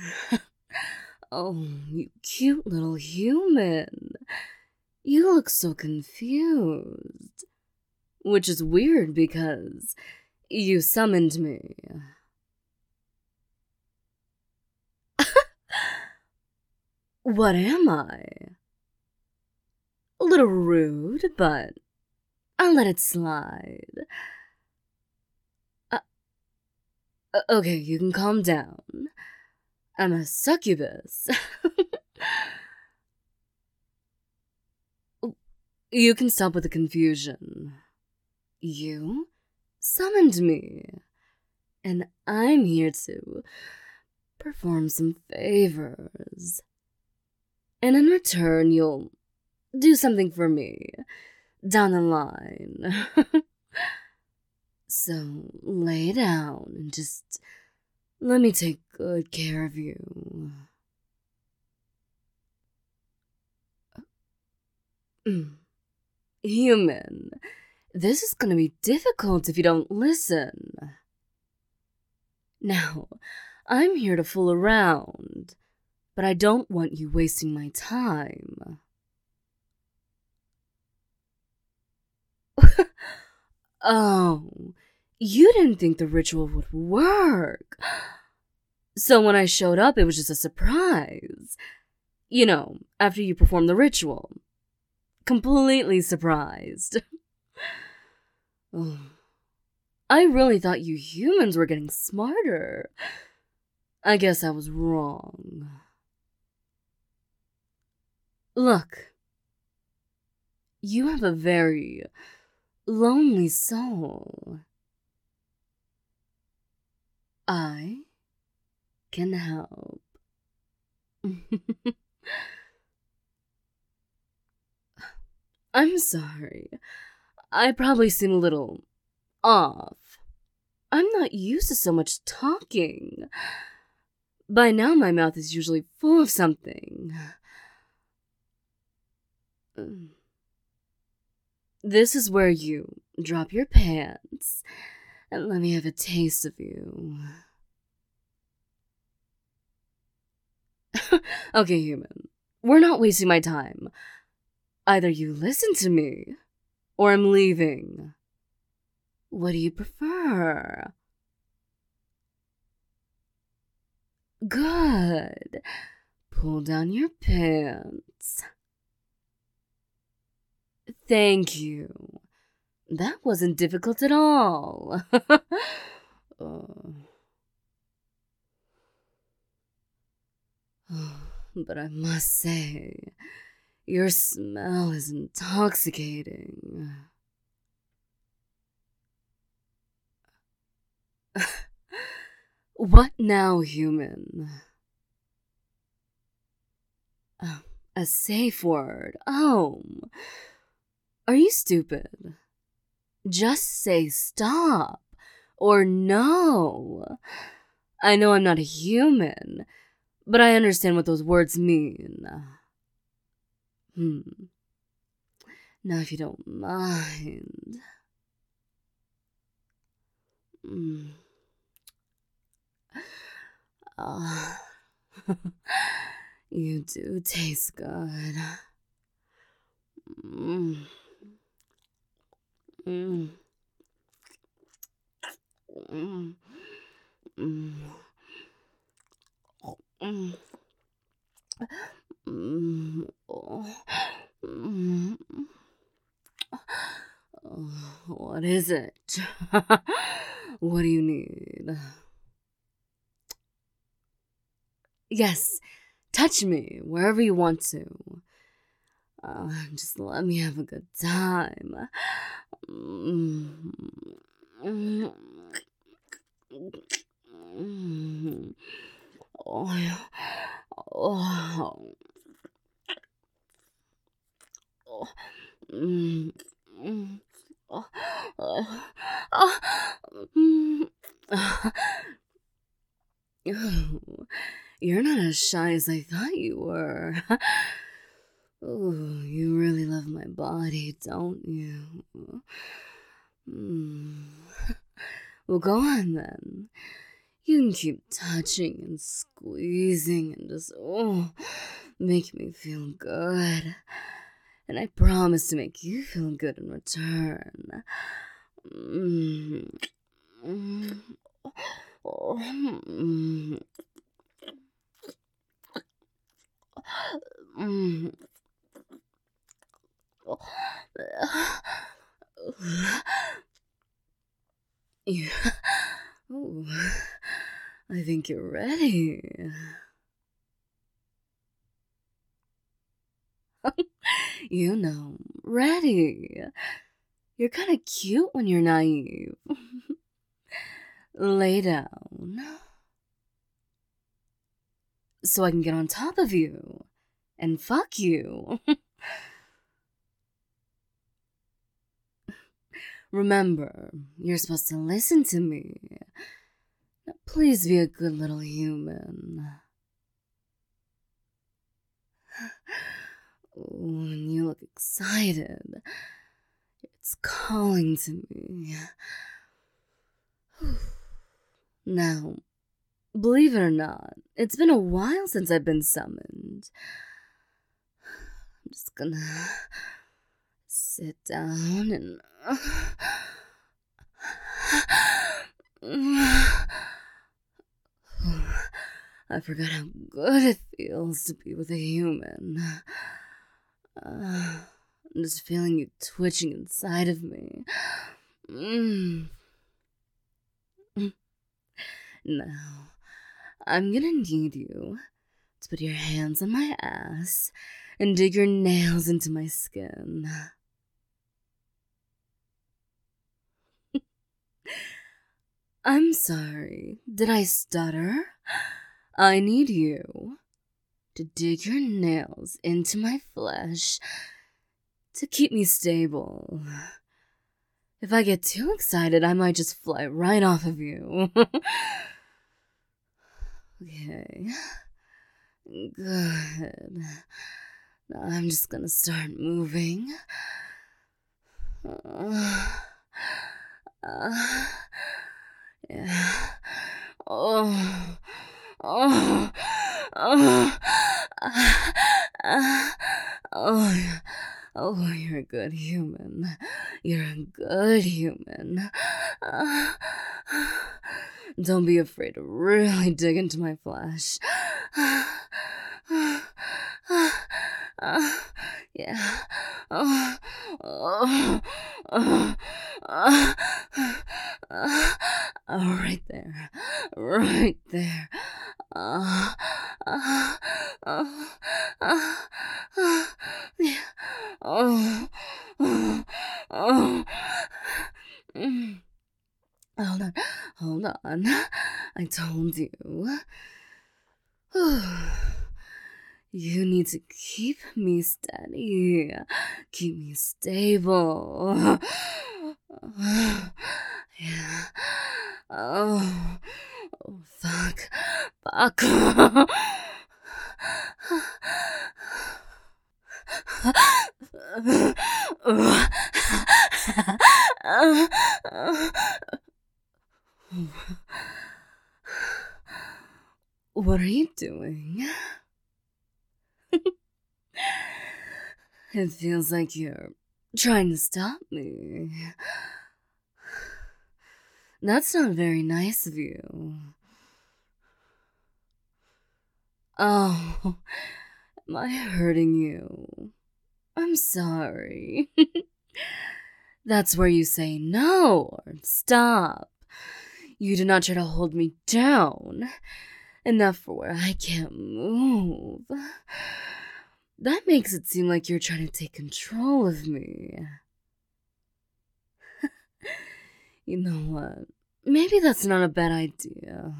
Oh, you cute little human. You look so confused. Which is weird because you summoned me. What am I? A little rude, but I'll let it slide. Okay, you can calm down. I'm a succubus. You can stop with the confusion. You summoned me, and I'm here to perform some favors. And in return, you'll do something for me down the line. So lay down and just let me take good care of you. Human, this is gonna be difficult if you don't listen. Now, I'm here to fool around, but I don't want you wasting my time. Oh, you didn't think the ritual would work. So when I showed up, it was just a surprise. You know, after you performed the ritual. Completely surprised. Oh, I really thought you humans were getting smarter. I guess I was wrong. Look, you have a very lonely soul. I can help. I'm sorry. I probably seem a little off. I'm not used to so much talking. By now, my mouth is usually full of something. This is where you drop your pants and let me have a taste of you. Okay, human. We're not wasting my time. Either you listen to me, or I'm leaving. What do you prefer? Good. Pull down your pants. Thank you. That wasn't difficult at all. But I must say, your smell is intoxicating. What now, human? A safe word. Home. Are you stupid? Just say stop or no. I know I'm not a human, but I understand what those words mean. Now, if you don't mind. You do taste good. What is it? What do you need? Yes, touch me wherever you want to. Just let me have a good time. You're not as shy as I thought you were. Oh, you really love my body, don't you? Well, go on then. You can keep touching and squeezing and just, make me feel good. And I promise to make you feel good in return. Mm. Mm. Mm. Mm. You, ooh, I think you're ready. You know, ready. You're kind of cute when you're naive. Lay down. So I can get on top of you and fuck you. Remember, you're supposed to listen to me. Now, please be a good little human. When you look excited, it's calling to me. Now, believe it or not, it's been a while since I've been summoned. I'm just gonna sit down and... I forgot how good it feels to be with a human. I'm just feeling you twitching inside of me. Now, I'm gonna need you to put your hands on my ass and dig your nails into my skin. I'm sorry, did I stutter? I need you to dig your nails into my flesh to keep me stable. If I get too excited, I might just fly right off of you. Okay. Good. Now I'm just gonna start moving. Yeah. Oh. Oh. Oh. Oh, you're a good human. You're a good human. Don't be afraid to really dig into my flesh. Yeah. Right there. Right there. Yeah. Hold on. I told you. You need to keep me steady. Keep me stable. Yeah. Oh, fuck. Fuck. What are you doing? It feels like you're trying to stop me. That's not very nice of you. Oh, am I hurting you? I'm sorry. That's where you say no or stop. You do not try to hold me down. Enough for where I can't move. That makes it seem like you're trying to take control of me. You know what? Maybe that's not a bad idea.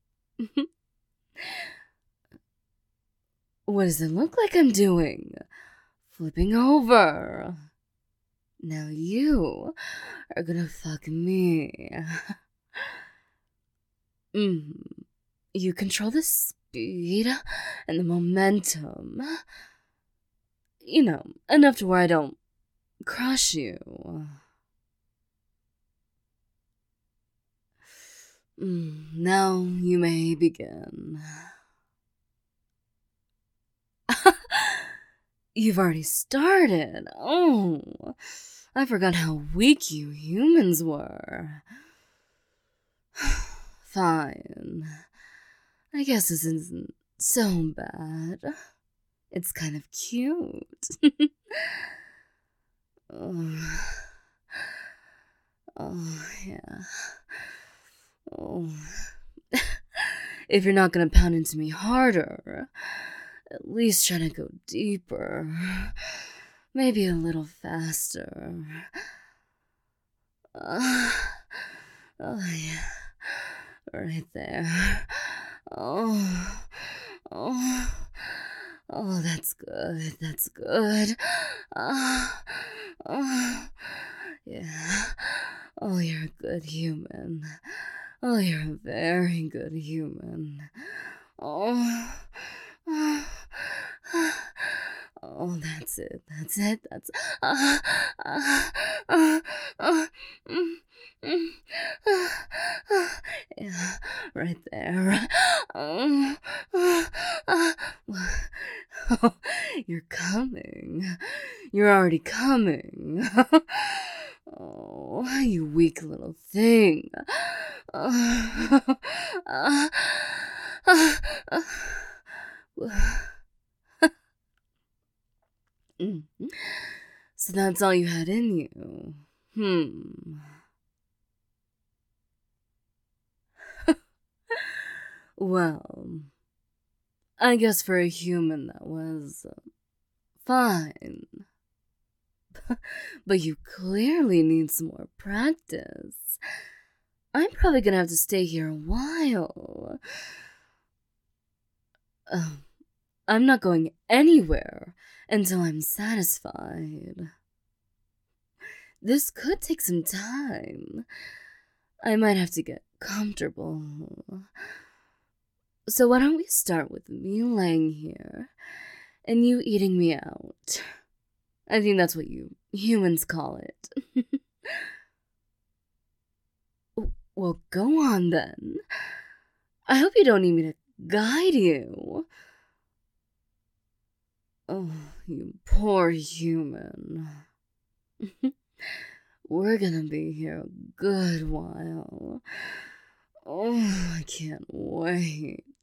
What does it look like I'm doing? Flipping over. Now you are gonna fuck me. You control the speed and the momentum. You know, enough to where I don't crush you. Now you may begin. You've already started. Oh, I forgot how weak you humans were. Fine. I guess this isn't so bad. It's kind of cute. oh, yeah. Oh. If you're not gonna pound into me harder, at least try to go deeper. Maybe a little faster. Oh, yeah. Right there. Oh, oh, oh, that's good. That's good. Oh, yeah. Oh, you're a good human. Oh, you're a very good human. Oh, oh, that's it. That's it. That's. Uh, uh, uh, uh, mm, mm, yeah, right there. You're coming. You're already coming. Oh, you weak little thing. So that's all you had in you. Well, I guess for a human that was fine. But you clearly need some more practice. I'm probably gonna have to stay here a while. I'm not going anywhere until I'm satisfied. This could take some time. I might have to get comfortable. So why don't we start with me laying here and you eating me out? I think that's what you humans call it. Well, go on then. I hope you don't need me to guide you. Oh, you poor human. We're gonna be here a good while. Oh, I can't wait.